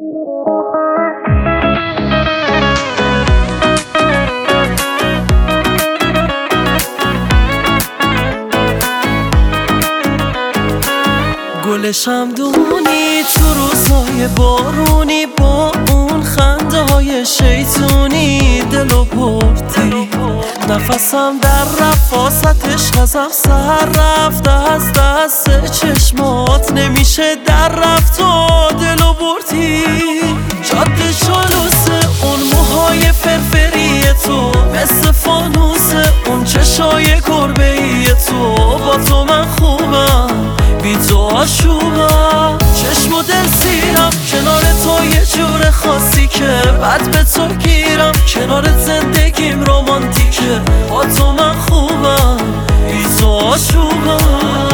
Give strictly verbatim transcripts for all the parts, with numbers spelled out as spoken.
گل شمدونی تو روزهای بارونی، با اون خنده های شیطونی دلو بردی. نفسم در رفت واسطش ازم سر رفت، از دست چشمات نمیشه در رفت و دلو بردی. جاده چالوس اون موهای فرفری تو، مثل فانوس اون چشای گربه‌ای تو. با تو من خوبم بی تو آشوبم، چشم و دل سیرم کنار تو یه جور خاصی که بعد به تو گیرم. کنارت زندگیم رومانتیکه، با تو من خوبم بی تو آشوبم.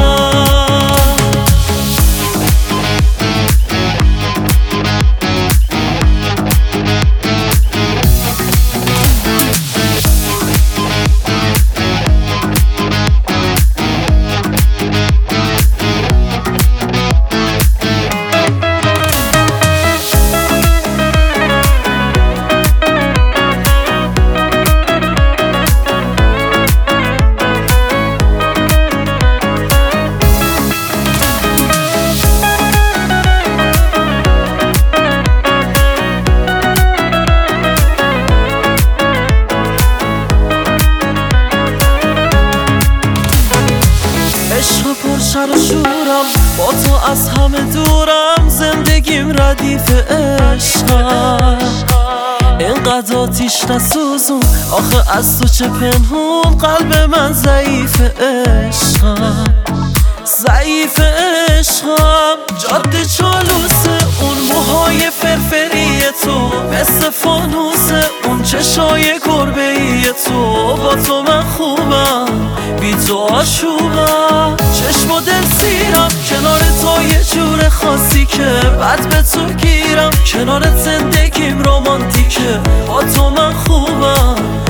عشق پر شر و شورم، با تو از همه دورم. زندگیم ردیف عشقم، اینقدر آتیش نسوزون آخه از تو چه پنهون. قلب من ضعیف عشقم، ضعیف عشقم. جاده چالوس اون موهای فرفری تو، مثل فانوس اون چشای گربه‌ای تو. با تو من خوبم بی تو آشوبم، چشم و دل سیرم کنار تو یه جور خاصی که بعد به تو گیرم. کنارت زندگیم رومانتیکه، با تو من خوبم